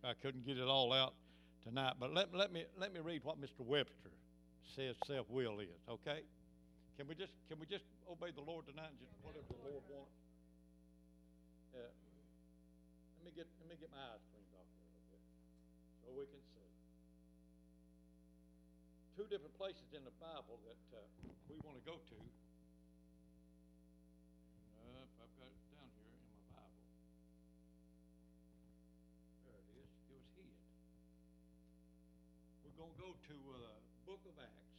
I couldn't get it all out tonight. But let me read what Mr. Webster says self-will is. Okay? Can we just obey the Lord tonight and just whatever the Lord wants? Let me get my eyes cleaned off here a little bit so we can see. Two different places in the Bible that we want to go to. If I've got it down here in my Bible. There it is. It was hid. We're going to go to the book of Acts,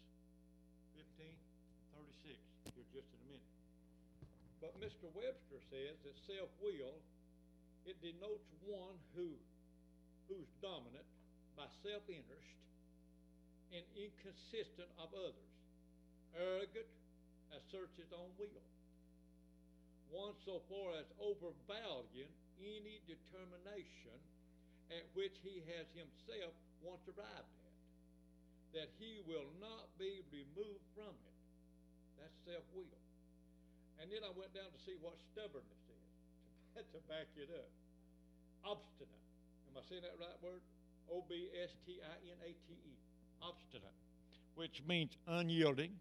15:36, here just in a minute. But Mr. Webster says that self-will, it denotes one who's dominant by self-interest and inconsistent of others, arrogant, asserts his own will, one so far as overvaluing any determination at which he has himself once arrived at, that he will not be removed from it. That's self-will. And then I went down to see what stubbornness is, to back it up. Obstinate. Am I saying that right word? Obstinate. Obstinate, which means unyielding,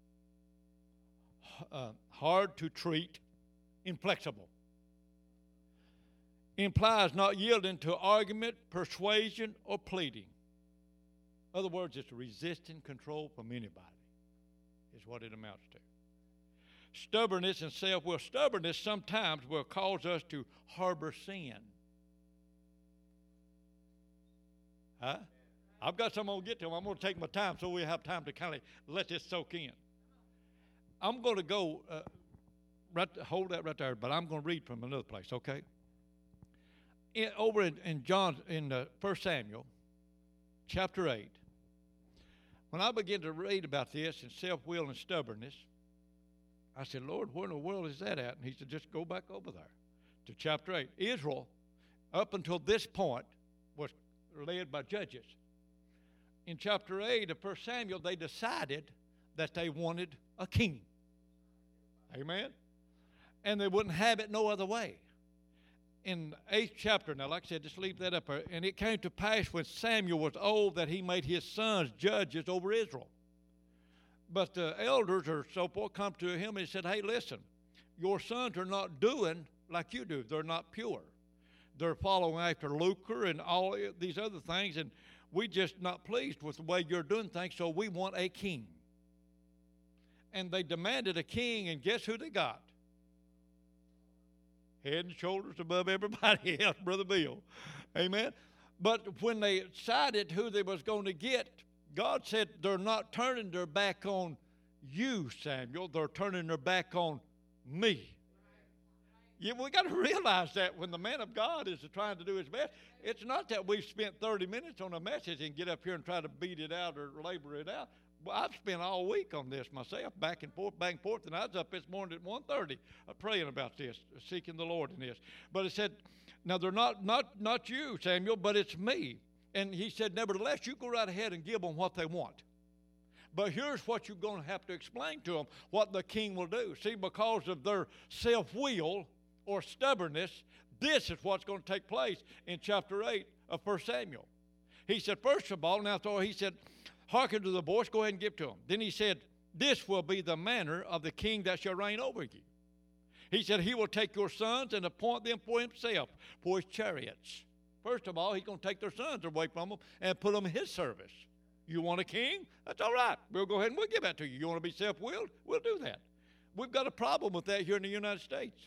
hard to treat, inflexible. Implies not yielding to argument, persuasion, or pleading. In other words, it's resisting control from anybody, is what it amounts to. Stubbornness and self-will. Stubbornness sometimes will cause us to harbor sin. Huh? I've got something I'm going to get to. I'm going to take my time so we have time to kind of let this soak in. I'm going to go, hold that right there, but I'm going to read from another place, okay? Over in 1 Samuel, chapter 8, when I began to read about this and self-will and stubbornness, I said, Lord, where in the world is that at? And he said, just go back over there to chapter 8. Israel, up until this point, was led by judges. In chapter 8 of 1 Samuel, they decided that they wanted a king. Amen? And they wouldn't have it no other way. In the 8th chapter, now like I said, just leave that up there. And it came to pass when Samuel was old that he made his sons judges over Israel. But the elders or so forth come to him and said, hey, listen, your sons are not doing like you do. They're not pure. They're following after lucre and all these other things, and we're just not pleased with the way you're doing things, so we want a king. And they demanded a king, and guess who they got? Head and shoulders above everybody else, Brother Bill. Amen? But when they decided who they was going to get, God said they're not turning their back on you, Samuel. They're turning their back on me. Yeah, we got to realize that when the man of God is trying to do his best, it's not that we've spent 30 minutes on a message and get up here and try to beat it out or labor it out. Well, I've spent all week on this myself, back and forth, and I was up this morning at 1:30 praying about this, seeking the Lord in this. But it said, now they're not you, Samuel, but it's me. And he said, nevertheless, you go right ahead and give them what they want. But here's what you're going to have to explain to them, what the king will do. See, because of their self-will or stubbornness, this is what's going to take place in chapter 8 of 1 Samuel. He said, first of all, he said, hearken to the voice, go ahead and give to them. Then he said, this will be the manner of the king that shall reign over you. He said, he will take your sons and appoint them for himself, for his chariots. First of all, he's going to take their sons away from them and put them in his service. You want a king? That's all right. We'll go ahead and we'll give that to you. You want to be self-willed? We'll do that. We've got a problem with that here in the United States.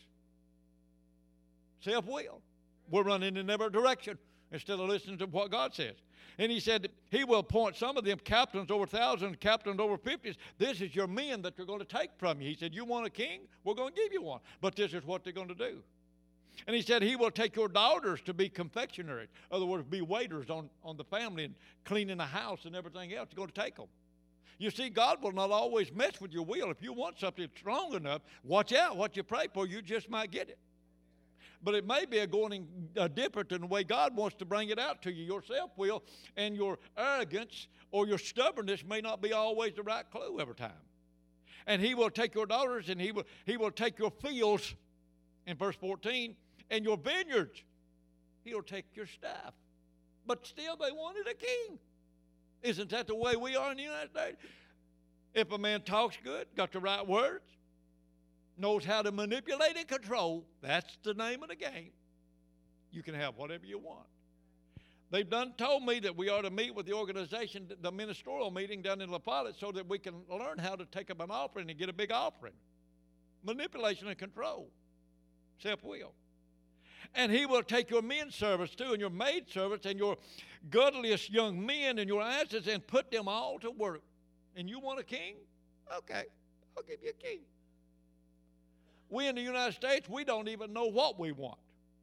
Self-will. We're running in every direction instead of listening to what God says. And he said he will appoint some of them captains over 1,000, captains over 50s. This is your men that you're going to take from you. He said, you want a king? We're going to give you one. But this is what they're going to do. And he said he will take your daughters to be confectionaries. In other words, be waiters on the family and cleaning the house and everything else. You're going to take them. You see, God will not always mess with your will. If you want something strong enough, watch out what you pray for. You just might get it. But it may be going different in the way God wants to bring it out to you. Your self-will and your arrogance or your stubbornness may not be always the right clue every time. And he will take your daughters and he will take your fields, in verse 14, and your vineyards. He'll take your staff. but still they wanted a king. Isn't that the way we are in the United States? If a man talks good, got the right words, knows how to manipulate and control, that's the name of the game. You can have whatever you want. They've told me that we ought to meet with the organization, the ministerial meeting down in La Follette, so that we can learn how to take up an offering and get a big offering. Manipulation and control. Self-will. And he will take your men's service too, and your maid service, and your godliest young men, and your asses, and put them all to work. And you want a king? Okay, I'll give you a king. We in the United States, we don't even know what we want.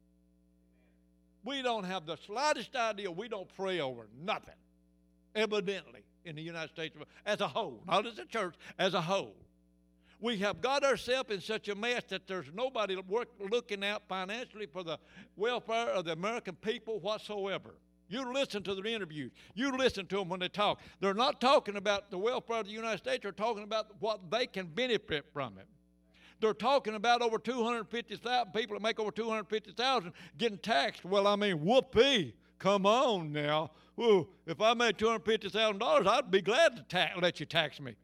We don't have the slightest idea. We don't pray over nothing, evidently, in the United States as a whole, not as a church, as a whole. We have got ourselves in such a mess that there's nobody looking out financially for the welfare of the American people whatsoever. You listen to their interviews. You listen to them when they talk. They're not talking about the welfare of the United States. They're talking about what they can benefit from it. They're talking about over 250,000 people that make over 250,000 getting taxed. Well, I mean, whoopee. Come on now. Ooh, if I made $250,000, I'd be glad to let you tax me.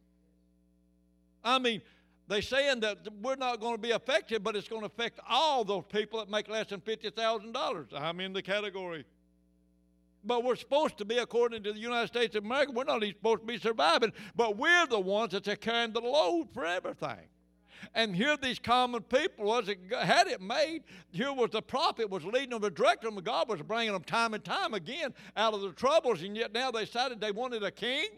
I mean, they're saying that we're not going to be affected, but it's going to affect all those people that make less than $50,000. I'm in the category. But we're supposed to be, according to the United States of America, we're not even supposed to be surviving, but we're the ones that are carrying the load for everything. And here these common people had it made. Here was the prophet was leading them, directing them. God was bringing them time and time again out of the troubles, and yet now they decided they wanted a king.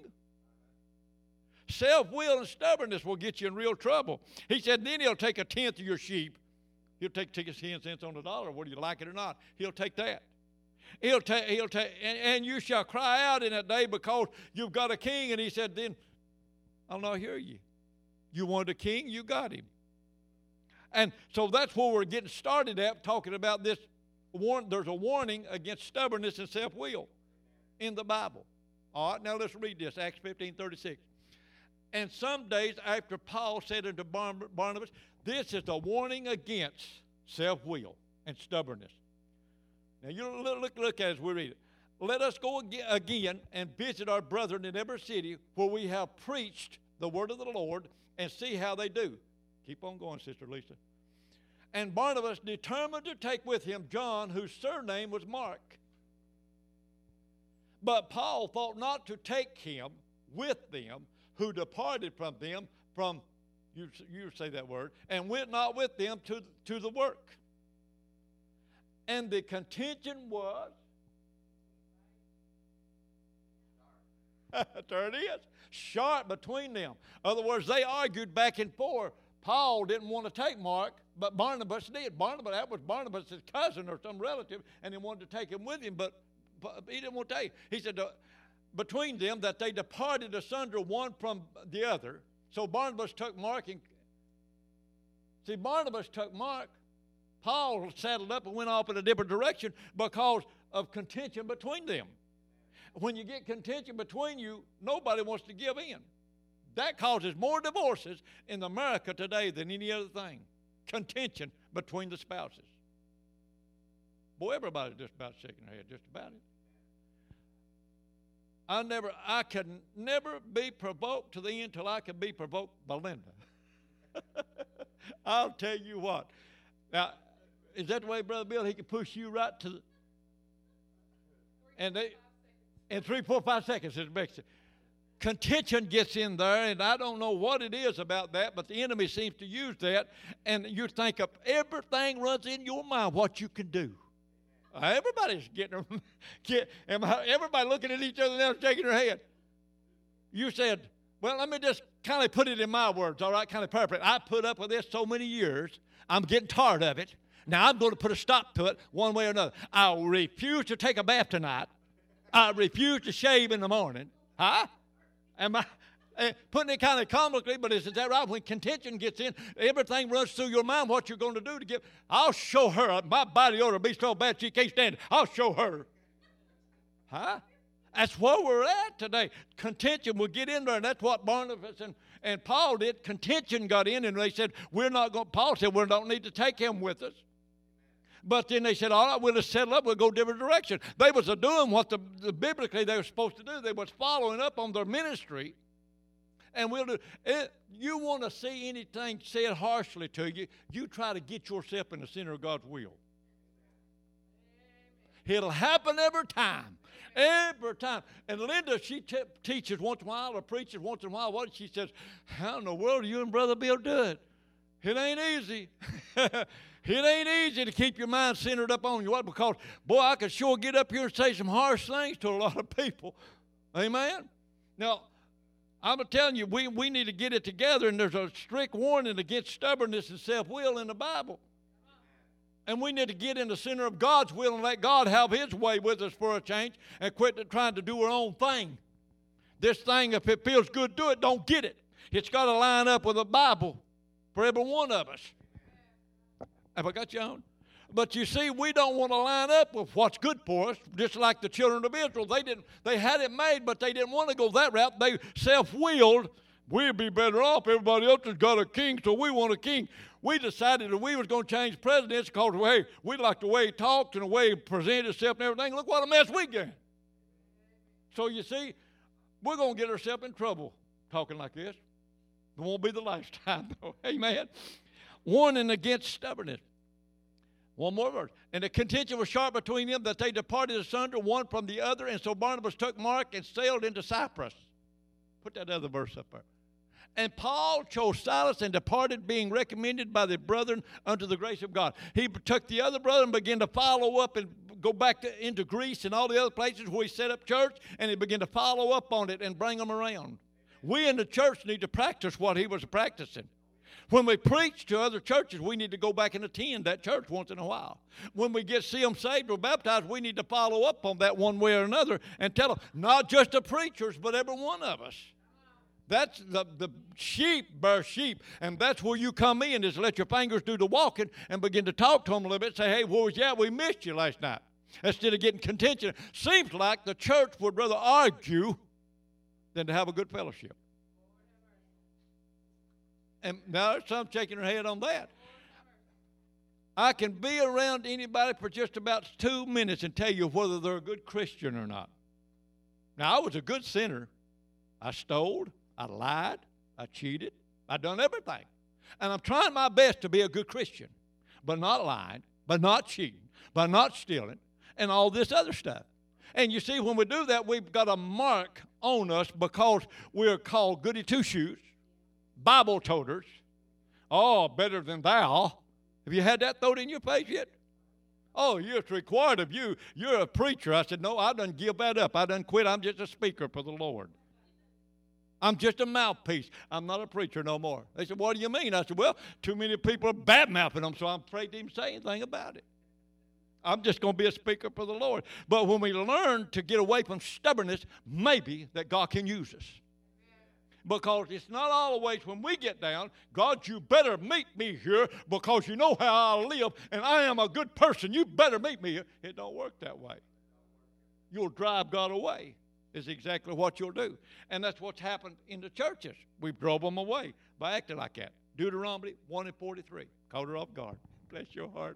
Self-will and stubbornness will get you in real trouble. He said, then he'll take a tenth of your sheep. He'll take 10 cents on the dollar, whether you like it or not. He'll take that. He'll take, and you shall cry out in that day because you've got a king. And he said, then I'll not hear you. You wanted a king, you got him. And so that's where we're getting started at, talking about this. There's a warning against stubbornness and self-will in the Bible. All right, now let's read this, Acts 15:36. And some days after Paul said unto Barnabas, this is a warning against self-will and stubbornness. Now you look at it as we read it. Let us go again and visit our brethren in every city where we have preached the word of the Lord, and see how they do. Keep on going, Sister Lisa. And Barnabas determined to take with him John, whose surname was Mark. But Paul thought not to take him with them, who departed from them, you say that word, and went not with them to the work. And the contention was, there it is, sharp between them. In other words, they argued back and forth. Paul didn't want to take Mark, but Barnabas did. That was Barnabas' cousin or some relative, and he wanted to take him with him, but he didn't want to take. He said, between them, that they departed asunder one from the other. So Barnabas took Mark. Barnabas took Mark. Paul saddled up and went off in a different direction because of contention between them. When you get contention between you, nobody wants to give in. That causes more divorces in America today than any other thing. Contention between the spouses. Boy, everybody's just about shaking their head, just about it. I could never be provoked to the end till I could be provoked by Linda. I'll tell you what. Now, is that the way, Brother Bill, he can push you right to the... And they... In 3, 4, 5 seconds, it makes it. Contention gets in there, and I don't know what it is about that, but the enemy seems to use that, and you think of everything runs in your mind what you can do. Everybody's everybody looking at each other now, shaking their head. You said, well, let me just kind of put it in my words, all right, kind of paraphrase. I put up with this so many years, I'm getting tired of it. Now I'm going to put a stop to it one way or another. I'll refuse to take a bath tonight. I refuse to shave in the morning. Huh? Am I putting it kind of comically, but is that right? When contention gets in, everything runs through your mind what you're going to do to give. I'll show her. My body ought to be so bad she can't stand it. I'll show her. Huh? That's where we're at today. Contention will get in there, and that's what Barnabas and Paul did. Contention got in, and they said, we're not going. Paul said, we don't need to take him with us. But then they said, all right, we'll just settle up. We'll go a different direction. They was doing what biblically they were supposed to do. They was following up on their ministry. And we'll do it. You want to see anything said harshly to you, you try to get yourself in the center of God's will. It'll happen every time. Every time. And Linda, she teaches once in a while or preaches once in a while. What she says, how in the world are you and Brother Bill doing? It ain't easy. It ain't easy to keep your mind centered up on you. What? Because, boy, I could sure get up here and say some harsh things to a lot of people. Amen? Now, I'm telling you, we need to get it together, and there's a strict warning against stubbornness and self-will in the Bible. And we need to get in the center of God's will and let God have His way with us for a change and quit trying to do our own thing. This thing, if it feels good, do it. Don't get it. It's got to line up with the Bible for every one of us. Have I got you on? But you see, we don't want to line up with what's good for us, just like the children of Israel. They had it made, but they didn't want to go that route. They self-willed. We'd be better off. Everybody else has got a king, so we want a king. We decided that we was going to change presidents because, hey, we like the way he talked and the way he presented himself and everything. Look what a mess we got. So you see, we're going to get ourselves in trouble talking like this. It won't be the last time, though. Amen. Warning against stubbornness. One more verse. And the contention was sharp between them that they departed asunder one from the other. And so Barnabas took Mark and sailed into Cyprus. Put that other verse up there. And Paul chose Silas and departed, being recommended by the brethren unto the grace of God. He took the other brother and began to follow up and go back into Greece and all the other places where he set up church, and he began to follow up on it and bring them around. We in the church need to practice what he was practicing. When we preach to other churches, we need to go back and attend that church once in a while. When we see them saved or baptized, we need to follow up on that one way or another and tell them, not just the preachers, but every one of us. That's the sheep bear sheep, and that's where you come in, is let your fingers do the walking and begin to talk to them a little bit. Say, hey, where was you at? We missed you last night. Instead of getting contention. Seems like the church would rather argue than to have a good fellowship. And now there's some shaking their head on that. I can be around anybody for just about 2 minutes and tell you whether they're a good Christian or not. Now, I was a good sinner. I stole, I lied, I cheated, I done everything. And I'm trying my best to be a good Christian, but not lying, but not cheating, but not stealing, and all this other stuff. And you see, when we do that, we've got a mark on us because we're called goody two-shoes, Bible toters. Oh, better than thou. Have you had that thrown in your face yet? Oh, it's required of you. You're a preacher. I said, no, I done give that up. I done quit. I'm just a speaker for the Lord. I'm just a mouthpiece. I'm not a preacher no more. They said, what do you mean? I said, well, too many people are bad-mouthing them, so I'm afraid to even say anything about it. I'm just going to be a speaker for the Lord. But when we learn to get away from stubbornness, maybe that God can use us. Because it's not always when we get down, God, you better meet me here because you know how I live and I am a good person. You better meet me here. It don't work that way. You'll drive God away is exactly what you'll do. And that's what's happened in the churches. We've drove them away by acting like that. Deuteronomy 1:43. Caught her off guard. Bless your heart.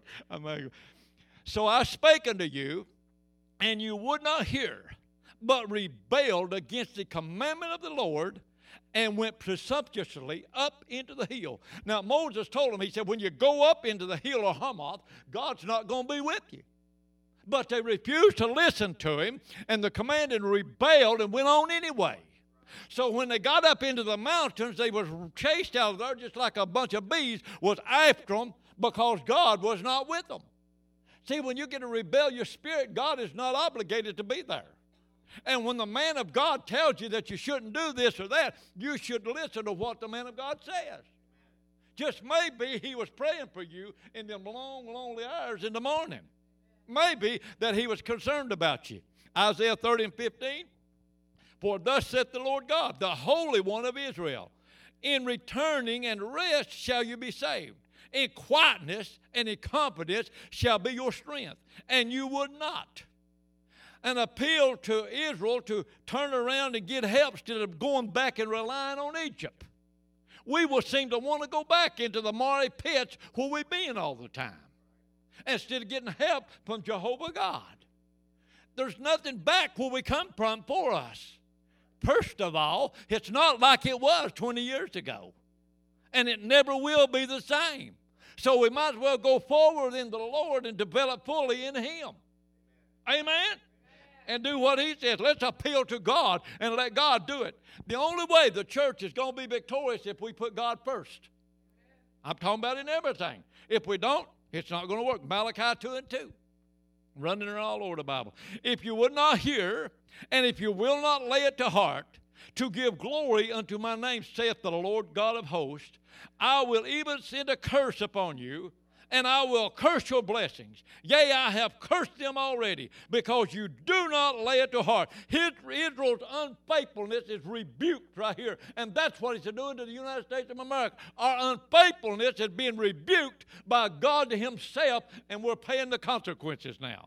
So I spake unto you, and you would not hear, but rebelled against the commandment of the Lord, and went presumptuously up into the hill. Now, Moses told him, he said, when you go up into the hill of Hamath, God's not going to be with you. But they refused to listen to him, and the command and rebelled and went on anyway. So when they got up into the mountains, they was chased out of there just like a bunch of bees was after them because God was not with them. See, when you get a rebellious spirit, God is not obligated to be there. And when the man of God tells you that you shouldn't do this or that, you should listen to what the man of God says. Just maybe he was praying for you in them long, lonely hours in the morning. Maybe that he was concerned about you. Isaiah 30:15, for thus saith the Lord God, the Holy One of Israel, in returning and rest shall you be saved. In quietness and in confidence shall be your strength. And you would not. An appeal to Israel to turn around and get help instead of going back and relying on Egypt. We will seem to want to go back into the miry pits where we've been all the time. instead of getting help from Jehovah God. There's nothing back where we come from for us. First of all, it's not like it was 20 years ago. And it never will be the same. So we might as well go forward in the Lord and develop fully in Him. Amen? And do what He says. Let's appeal to God and let God do it. The only way the church is going to be victorious if we put God first. I'm talking about in everything. If we don't, it's not going to work. Malachi 2 and 2. Running it all over the Bible. If you would not hear, and if you will not lay it to heart, to give glory unto my name, saith the Lord God of hosts, I will even send a curse upon you, and I will curse your blessings. Yea, I have cursed them already, because you do not lay it to heart. Israel's unfaithfulness is rebuked right here, and that's what He's doing to the United States of America. Our unfaithfulness is being rebuked by God Himself, and we're paying the consequences now.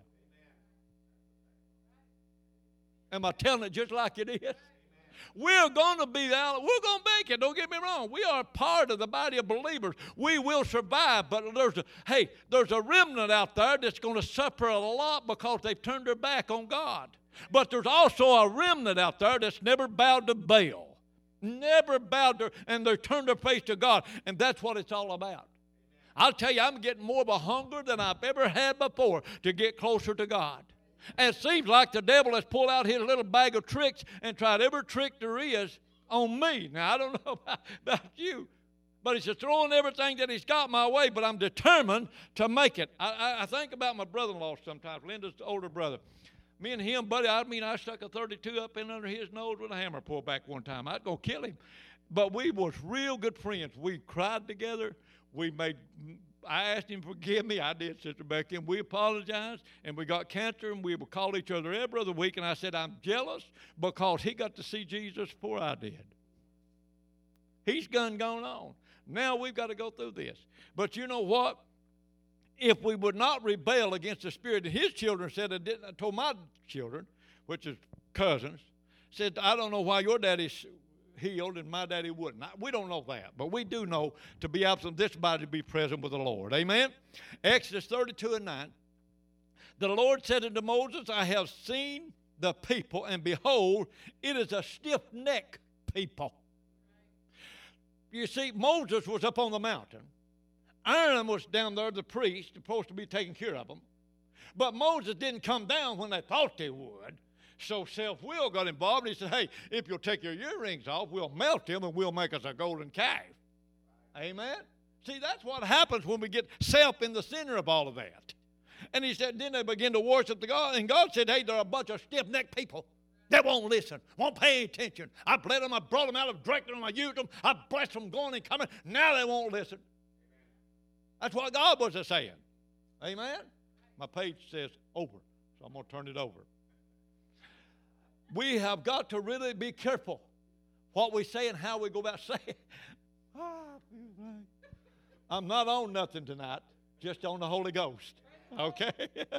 Am I telling it just like it is? We're going to be out. We're going to make it. Don't get me wrong. We are part of the body of believers. We will survive. But there's a remnant out there that's going to suffer a lot because they've turned their back on God. But there's also a remnant out there that's never bowed to Baal. Never bowed to, and they turned their face to God. And that's what it's all about. I'll tell you, I'm getting more of a hunger than I've ever had before to get closer to God. And it seems like the devil has pulled out his little bag of tricks and tried every trick there is on me. Now, I don't know about you, but he's just throwing everything that he's got my way, but I'm determined to make it. I think about my brother-in-law sometimes, Linda's older brother. Me and him, buddy, I stuck a 32 up in under his nose with a hammer pulled back one time. I'd go kill him. But we was real good friends. We cried together. I asked him to forgive me. I did, Sister Becky, and we apologized, and we got cancer, and we would call each other every other week, and I said, I'm jealous because he got to see Jesus before I did. He's gone on. Now we've got to go through this. But you know what? If we would not rebel against the Spirit, and his children said, I told my children, which is cousins, said, I don't know why your daddy's healed and my daddy wouldn't. We don't know that, but we do know to be absent this body to be present with the Lord. Amen? Exodus 32 and 9. The Lord said unto Moses, I have seen the people, and behold, it is a stiff-necked people. You see, Moses was up on the mountain. Aaron was down there, the priest, supposed to be taking care of them. But Moses didn't come down when they thought they would. So self-will got involved. He said, hey, if you'll take your earrings off, we'll melt them and we'll make us a golden calf. Amen? See, that's what happens when we get self in the center of all of that. And he said, then they begin to worship the God. And God said, hey, they're a bunch of stiff-necked people that won't listen, won't pay attention. I bled them, I brought them out, I've directed them, I used them, I blessed them going and coming. Now they won't listen. That's what God was saying. Amen? My page says over, so I'm going to turn it over. We have got to really be careful what we say and how we go about saying it. I'm not on nothing tonight, just on the Holy Ghost. Okay?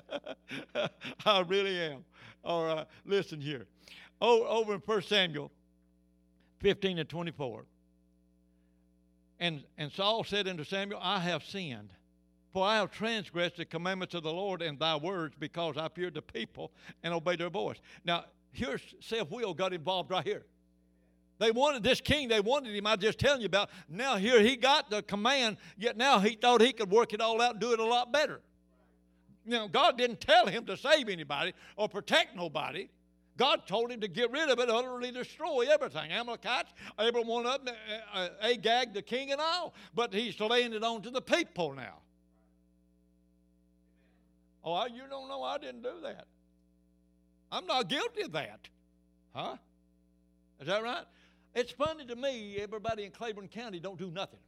I really am. All right, listen here. Over in 1 Samuel 15 and 24. And Saul said unto Samuel, I have sinned, for I have transgressed the commandments of the Lord and thy words, because I feared the people and obeyed their voice. Now, here's self-will got involved right here. They wanted this king. They wanted him. I'm just telling you about. Now here he got the command, yet now he thought he could work it all out and do it a lot better. You know, God didn't tell him to save anybody or protect nobody. God told him to get rid of it, utterly destroy everything. Amalekites, everyone up, Agag, the king and all. But he's laying it on to the people now. Oh, you don't know I didn't do that. I'm not guilty of that. Huh? Is that right? It's funny to me, everybody in Claiborne County don't do nothing.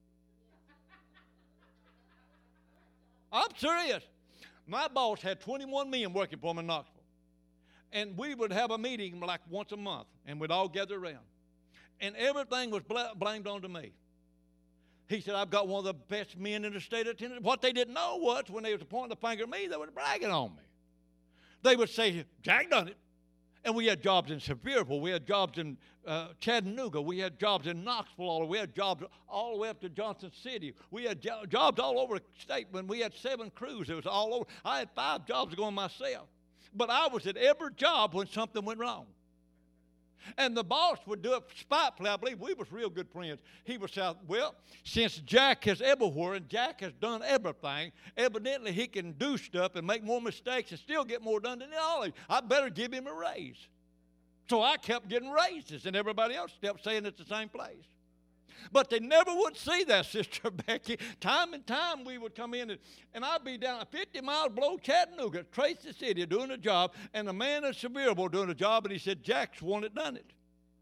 I'm serious. My boss had 21 men working for him in Knoxville. And we would have a meeting like once a month, and we'd all gather around. And everything was blamed onto me. He said, I've got one of the best men in the state of Tennessee. What they didn't know was when they was pointing the finger at me, they were bragging on me. They would say, Jack done it. And we had jobs in Sevierville. We had jobs in Chattanooga. We had jobs in Knoxville. We had jobs all the way up to Johnson City. We had jobs all over the state. When we had 7 crews, it was all over. I had 5 jobs going myself. But I was at every job when something went wrong. And the boss would do it spitefully. I believe we was real good friends. He was saying, well, since Jack is everywhere and Jack has done everything, evidently he can do stuff and make more mistakes and still get more done than all of you. I better give him a raise. So I kept getting raises, and everybody else kept staying at the same place. But they never would see that, Sister Becky. Time and time we would come in, and I'd be down 50 miles below Chattanooga, Tracy City, doing a job, and a man in Sevierville doing a job, and he said, Jack's the one that done it.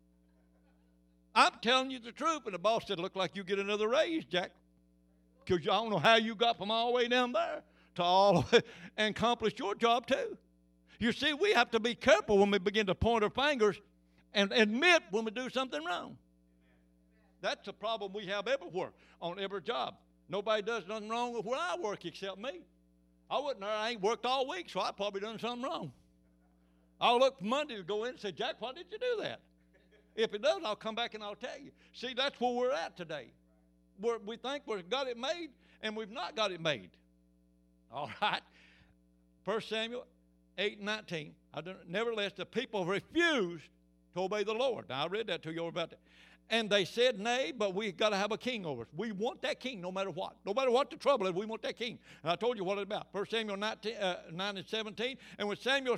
I'm telling you the truth. And the boss said, look like you get another raise, Jack, because I don't know how you got from all the way down there to all the way and accomplish your job too. You see, we have to be careful when we begin to point our fingers and admit when we do something wrong. That's a problem we have everywhere, on every job. Nobody does nothing wrong with where I work except me. I ain't worked all week, so I probably done something wrong. I'll look Monday to go in and say, Jack, why did you do that? If it does, I'll come back and I'll tell you. See, that's where we're at today. We think we've got it made, and we've not got it made. All right. 1 Samuel 8:19. Nevertheless, the people refused to obey the Lord. Now, I read that to you about that. And they said, nay, but we've got to have a king over us. We want that king no matter what. No matter what the trouble is, we want that king. And I told you what it's about. 1 Samuel 9:17. And when Samuel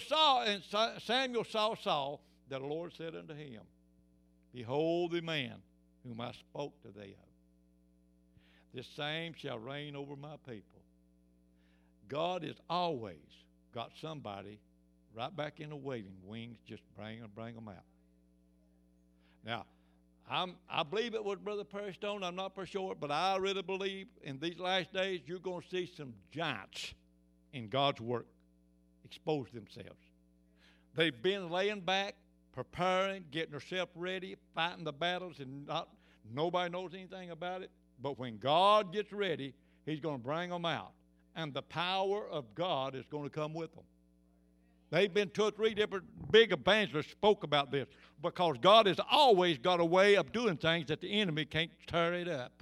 saw Saul, that the Lord said unto him, behold the man whom I spoke to thee of. This same shall reign over my people. God has always got somebody right back in the waiting wings, just bring them out. Now, I believe it was Brother Perry Stone. I'm not for sure, but I really believe in these last days you're going to see some giants in God's work expose themselves. They've been laying back, preparing, getting themselves ready, fighting the battles, and nobody knows anything about it. But when God gets ready, he's going to bring them out. And the power of God is going to come with them. They've been 2 or 3 different big evangelists spoke about this, because God has always got a way of doing things that the enemy can't tear it up.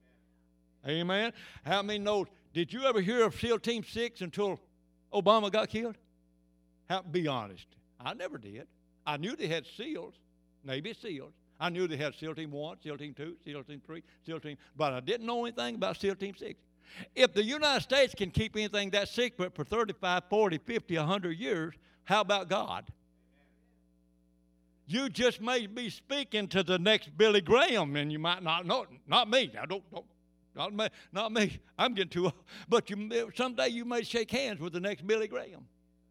Amen. How many knows? Did you ever hear of SEAL Team 6 until Obama got killed? Be honest. I never did. I knew they had SEALs, Navy SEALs. I knew they had SEAL Team 1, SEAL Team 2, SEAL Team 3, SEAL Team, but I didn't know anything about SEAL Team 6. If the United States can keep anything that secret for 35, 40, 50, 100 years, how about God? You just may be speaking to the next Billy Graham, and you might not know. Not me. Not me. I'm getting too old. But someday you may shake hands with the next Billy Graham.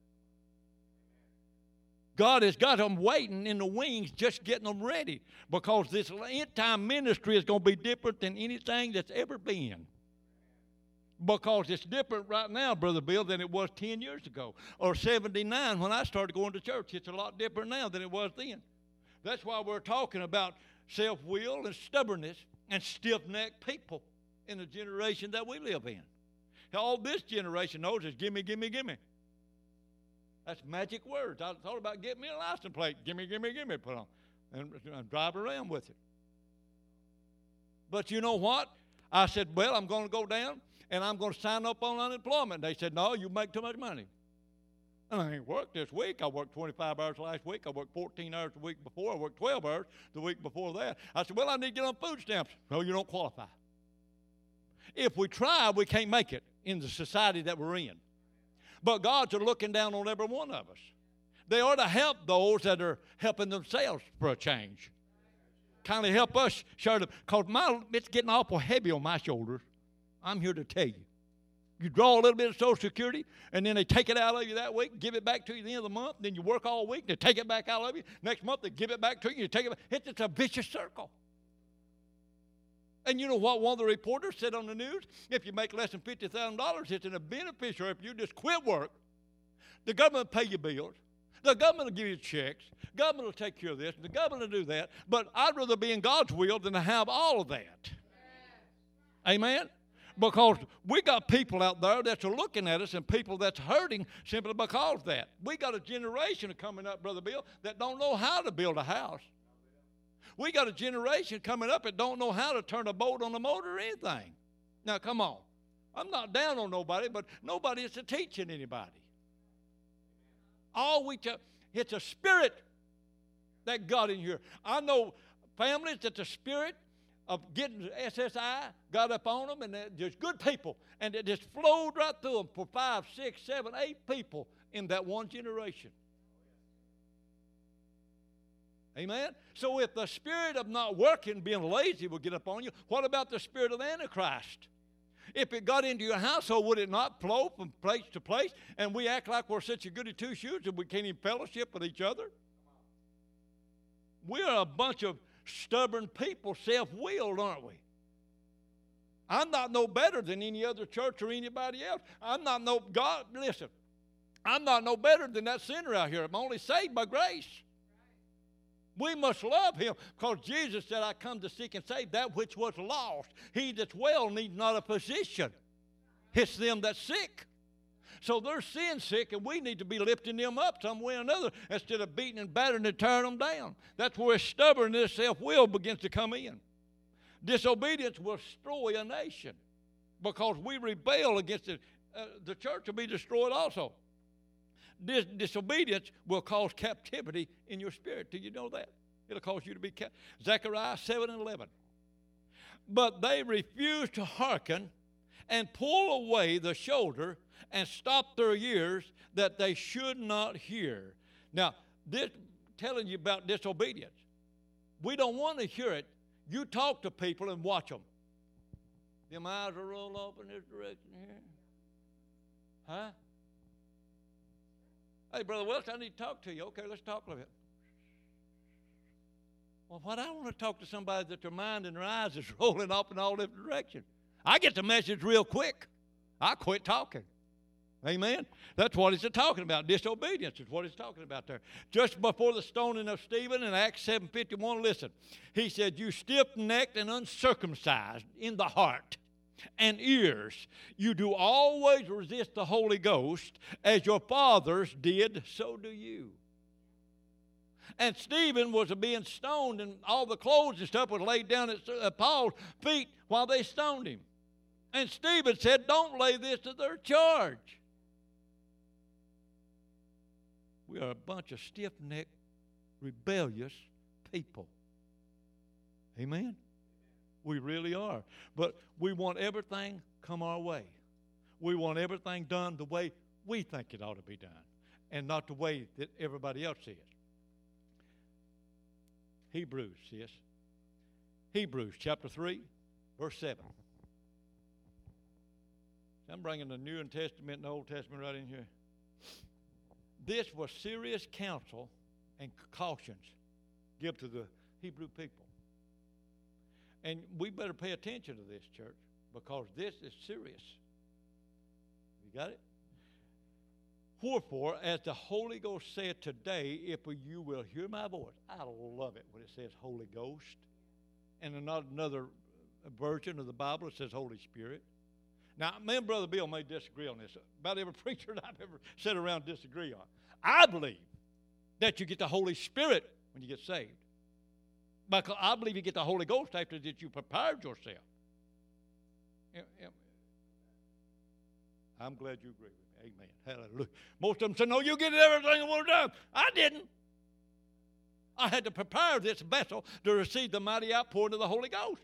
God has got them waiting in the wings, just getting them ready, because this end-time ministry is going to be different than anything that's ever been. Because it's different right now, Brother Bill, than it was 10 years ago, or 79 when I started going to church. It's a lot different now than it was then. That's why we're talking about self-will and stubbornness and stiff-necked people in the generation that we live in. All this generation knows is gimme, gimme, gimme. That's magic words. I thought about getting me a license plate. Gimme, gimme, gimme, put on, and drive around with it. But you know what? I said, well, I'm going to go down, and I'm going to sign up on unemployment. They said, no, you make too much money. And I ain't worked this week. I worked 25 hours last week. I worked 14 hours the week before. I worked 12 hours the week before that. I said, well, I need to get on food stamps. No, you don't qualify. If we try, we can't make it in the society that we're in. But God's looking down on every one of us. They ought to help those that are helping themselves for a change. Kind of help us share them. Because it's getting awful heavy on my shoulders. I'm here to tell you. You draw a little bit of Social Security, and then they take it out of you that week, give it back to you at the end of the month, then you work all week, they take it back out of you. Next month, they give it back to you, you take it back. It's a vicious circle. And you know what one of the reporters said on the news? If you make less than $50,000, it's a beneficiary. If you just quit work, the government will pay your bills. The government will give you checks. The government will take care of this. The government will do that. But I'd rather be in God's will than to have all of that. Amen? Because we got people out there that's looking at us and people that's hurting simply because of that. We got a generation coming up, Brother Bill, that don't know how to build a house. We got a generation coming up that don't know how to turn a boat on a motor or anything. Now, come on. I'm not down on nobody, but nobody is teaching anybody. It's a spirit that got in here. I know families that the spirit of getting SSI got up on them, and there's good people, and it just flowed right through them for 5, 6, 7, 8 people in that one generation. Amen? So if the spirit of not working, being lazy will get up on you, what about the spirit of the Antichrist? If it got into your household, would it not flow from place to place? And we act like we're such a goody two-shoes and we can't even fellowship with each other? We are a bunch of stubborn people, self-willed, aren't we? I'm not no better than any other church or anybody else. I'm not no better than that sinner out here. I'm only saved by grace. We must love him because Jesus said, I come to seek and save that which was lost. He that's well needs not a physician. It's them that's sick. So they're sin sick, and we need to be lifting them up some way or another instead of beating and battering and tearing them down. That's where stubbornness, self-will begins to come in. Disobedience will destroy a nation because we rebel against it. The church will be destroyed also. Disobedience will cause captivity in your spirit. Do you know that? It'll cause you to be captive. Zechariah 7:11. But they refused to hearken and pull away the shoulder and stop their ears that they should not hear. Now, this telling you about disobedience. We don't want to hear it. You talk to people and watch them. Them eyes will roll off in this direction here. Huh? Hey, Brother Welch, I need to talk to you. Okay, let's talk a little bit. Well, what I want to talk to somebody that their mind and their eyes is rolling off in all different directions. I get the message real quick. I quit talking. Amen? That's what it's talking about. Disobedience is what it's talking about there. Just before the stoning of Stephen in Acts 7:51, listen. He said, you stiff-necked and uncircumcised in the heart and ears, you do always resist the Holy Ghost, as your fathers did, so do you. And Stephen was being stoned, and all the clothes and stuff was laid down at Paul's feet while they stoned him. And Stephen said, don't lay this to their charge. We are a bunch of stiff-necked, rebellious people. Amen? We really are. But we want everything come our way. We want everything done the way we think it ought to be done and not the way that everybody else sees it. Hebrews, yes. Hebrews chapter 3, verse 7. I'm bringing the New Testament and the Old Testament right in here. This was serious counsel and cautions given to the Hebrew people. And we better pay attention to this, church, because this is serious. You got it? Wherefore, as the Holy Ghost said today, if you will hear my voice. I love it when it says Holy Ghost. And not another version of the Bible, it says Holy Spirit. Now, me and Brother Bill may disagree on this. About every preacher that I've ever sat around disagree on. I believe that you get the Holy Spirit when you get saved. Because I believe you get the Holy Ghost after that you prepared yourself. I'm glad you agree with me. Amen. Hallelujah. Most of them say, no, you get everything at one time. I didn't. I had to prepare this vessel to receive the mighty outpouring of the Holy Ghost.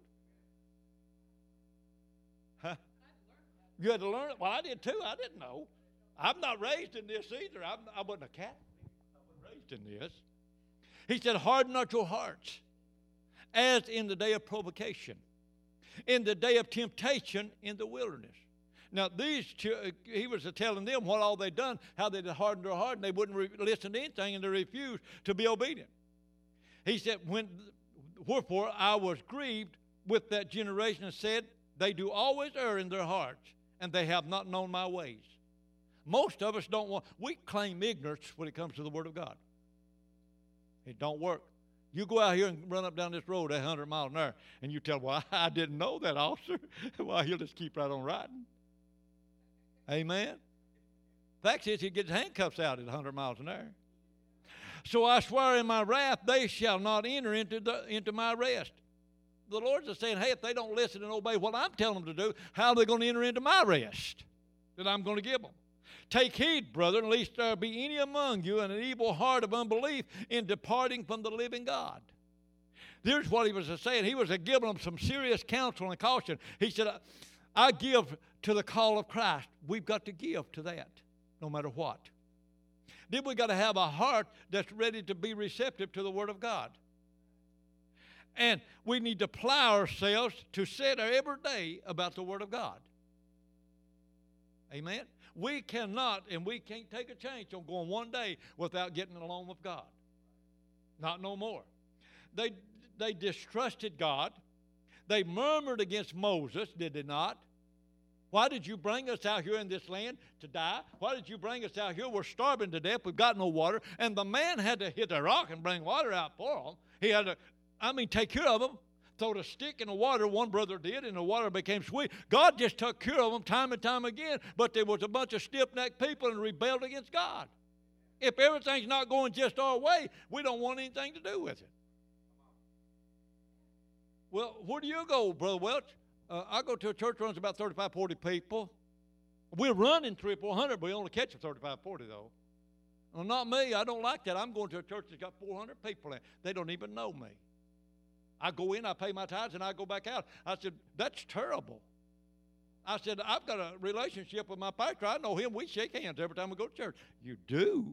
Huh? You had to learn it? Well, I did too. I didn't know. I'm not raised in this either. I wasn't a Catholic. I was raised in this. He said, harden not your hearts, as in the day of provocation, in the day of temptation in the wilderness. Now, he was telling them what all they'd done, how they'd hardened their heart, and they wouldn't listen to anything, and they refused to be obedient. He said, wherefore I was grieved with that generation and said, they do always err in their hearts, and they have not known my ways. Most of us don't want, we claim ignorance when it comes to the Word of God. It don't work. You go out here and run up down this road at 100 miles an hour, and you tell, well, I didn't know that, officer. Well, he'll just keep right on riding. Amen? Fact is, he gets handcuffs out at 100 miles an hour. So I swear in my wrath, they shall not enter into my rest. The Lord's just saying, hey, if they don't listen and obey what I'm telling them to do, how are they going to enter into my rest that I'm going to give them? Take heed, brethren, lest there be any among you an evil heart of unbelief in departing from the living God. Here's what he was saying. He was giving them some serious counsel and caution. He said, I give to the call of Christ. We've got to give to that, no matter what. Then we've got to have a heart that's ready to be receptive to the Word of God. And we need to apply ourselves to study every day about the Word of God. Amen? We cannot and we can't take a chance on going one day without getting along with God. Not no more. They distrusted God. They murmured against Moses, did they not? Why did you bring us out here in this land to die? Why did you bring us out here? We're starving to death. We've got no water. And the man had to hit the rock and bring water out for them. He had to, take care of them. Throw the stick in the water, one brother did, and the water became sweet. God just took care of them time and time again, but there was a bunch of stiff-necked people and rebelled against God. If everything's not going just our way, we don't want anything to do with it. Well, where do you go, Brother Welch? I go to a church that runs about 35, 40 people. We're running 300 or 400, but we only catch 35, 40, though. Well, not me. I don't like that. I'm going to a church that's got 400 people in it. They don't even know me. I go in, I pay my tithes, and I go back out. I said, that's terrible. I said, I've got a relationship with my pastor. I know him. We shake hands every time we go to church. You do?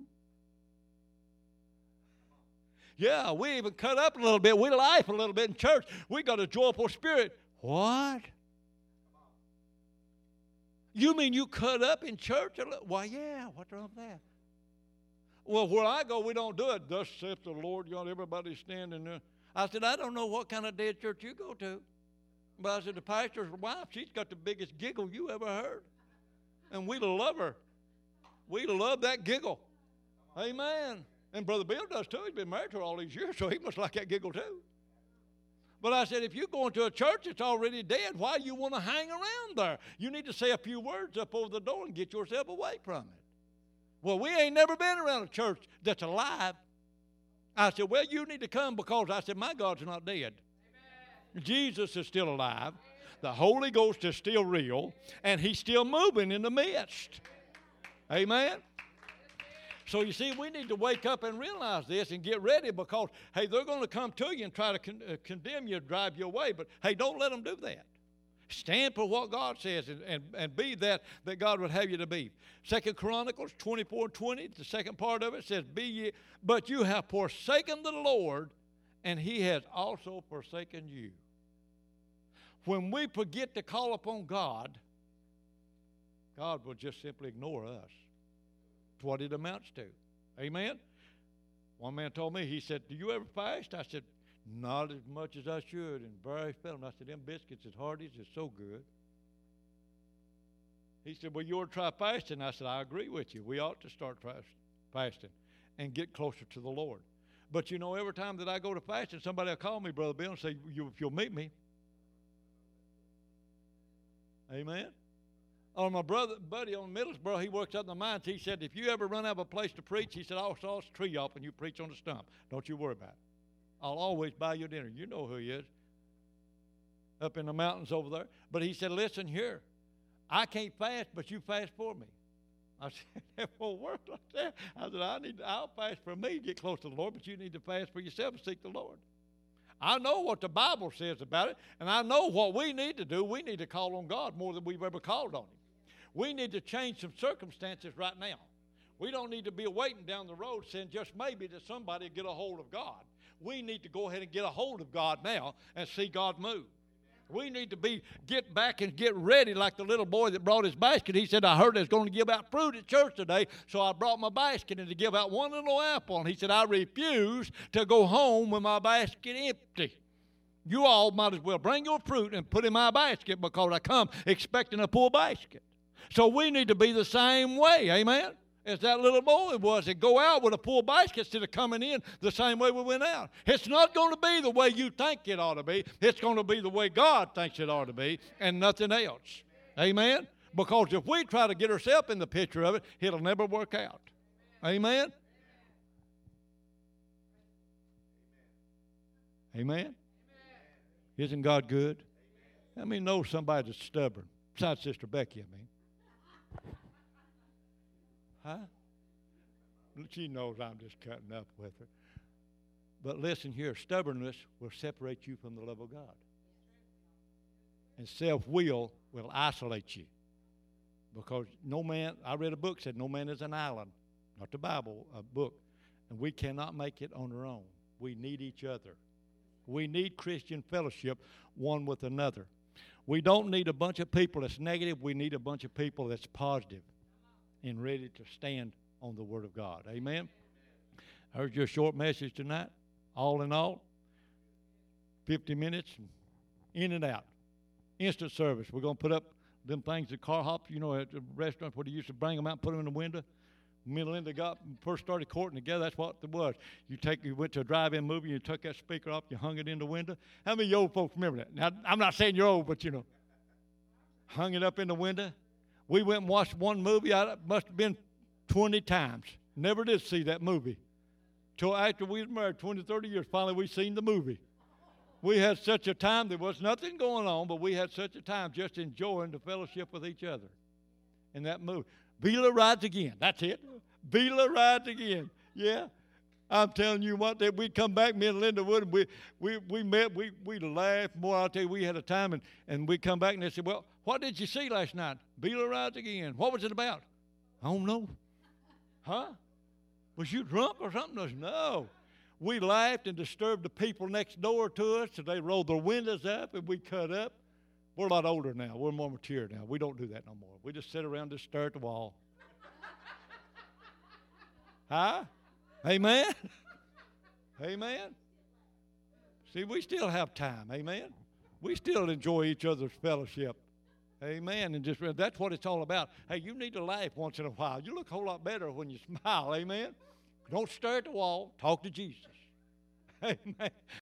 Yeah, we even cut up a little bit. We laugh a little bit in church. We got a joyful spirit. What? You mean you cut up in church? Why, yeah. What's wrong with that? Well, where I go, we don't do it. Thus saith the Lord. You know, everybody standing there. I said, I don't know what kind of dead church you go to. But I said, the pastor's wife, she's got the biggest giggle you ever heard. And we love her. We love that giggle. Amen. And Brother Bill does too. He's been married to her all these years, so he must like that giggle too. But I said, if you're going to a church that's already dead, why do you want to hang around there? You need to say a few words up over the door and get yourself away from it. Well, we ain't never been around a church that's alive. I said, well, you need to come because I said, my God's not dead. Amen. Jesus is still alive. Amen. The Holy Ghost is still real, and he's still moving in the midst. Amen. So you see, we need to wake up and realize this and get ready because, hey, they're going to come to you and try to condemn you, drive you away. But, hey, don't let them do that. Stand for what God says and be that God would have you to be. 2 Chronicles 24:20, the second part of it says, be ye, but you have forsaken the Lord, and he has also forsaken you. When we forget to call upon God, God will just simply ignore us. That's what it amounts to. Amen? One man told me, he said, do you ever fast? I said, not as much as I should, and very fell. And I said, them biscuits at Hardee's is so good. He said, well, you ought to try fasting. I said, I agree with you. We ought to start fasting and get closer to the Lord. But, you know, every time that I go to fasting, somebody will call me, Brother Bill, and say, if you'll meet me. Amen? Oh, my buddy on Middlesboro, he works up in the mines. He said, if you ever run out of a place to preach, he said, I'll saw a tree off and you preach on the stump. Don't you worry about it. I'll always buy you dinner. You know who he is. Up in the mountains over there. But he said, listen here. I can't fast, but you fast for me. I said, it won't work like that. I said, I'll fast for me to get close to the Lord, but you need to fast for yourself and seek the Lord. I know what the Bible says about it, and I know what we need to do. We need to call on God more than we've ever called on him. We need to change some circumstances right now. We don't need to be waiting down the road saying just maybe that somebody will get a hold of God. We need to go ahead and get a hold of God now and see God move. We need to get back and get ready like the little boy that brought his basket. He said, I heard there's going to give out fruit at church today, so I brought my basket and to give out one little apple. And he said, I refuse to go home with my basket empty. You all might as well bring your fruit and put in my basket because I come expecting a full basket. So we need to be the same way, amen? as that little boy was, and go out with a full basket instead of coming in the same way we went out. It's not going to be the way you think it ought to be. It's going to be the way God thinks it ought to be, and nothing else. Amen? Because if we try to get ourselves in the picture of it, it'll never work out. Amen? Amen? Isn't God good? How many know somebody that's stubborn? Besides Sister Becky, I mean. Huh? She knows I'm just cutting up with her. But listen here, stubbornness will separate you from the love of God. And self-will will isolate you. Because no man, I read a book said no man is an island. Not the Bible, a book. And we cannot make it on our own. We need each other. We need Christian fellowship one with another. We don't need a bunch of people that's negative. We need a bunch of people that's positive and ready to stand on the Word of God. Amen? I heard your short message tonight. All in all, 50 minutes, in and out. Instant service. We're going to put up them things at car hops, you know, at the restaurant where they used to bring them out and put them in the window. Me and Linda first started courting together. That's what it was. You went to a drive-in movie, you took that speaker off, you hung it in the window. How many of you old folks remember that? Now, I'm not saying you're old, but you know, hung it up in the window. We went and watched one movie. It must have been 20 times. Never did see that movie. Till after we was married, 20, 30 years, finally we seen the movie. We had such a time. There was nothing going on, but we had such a time just enjoying the fellowship with each other in that movie. Beulah Rides Again. That's it. Beulah Rides Again. Yeah. I'm telling you what, we'd come back, me and Linda would, and we met, we laughed more. I'll tell you, we had a time, and we'd come back, and they said, well, what did you see last night? Beulah Rides Again. What was it about? I don't know. Huh? Was you drunk or something? I said, no. We laughed and disturbed the people next door to us, so they rolled their windows up, and we cut up. We're a lot older now. We're more mature now. We don't do that no more. We just sit around and stare at the wall. Huh? Amen? Amen? See, we still have time. Amen? We still enjoy each other's fellowship. Amen? And that's what it's all about. Hey, you need to laugh once in a while. You look a whole lot better when you smile. Amen? Don't stare at the wall. Talk to Jesus. Amen.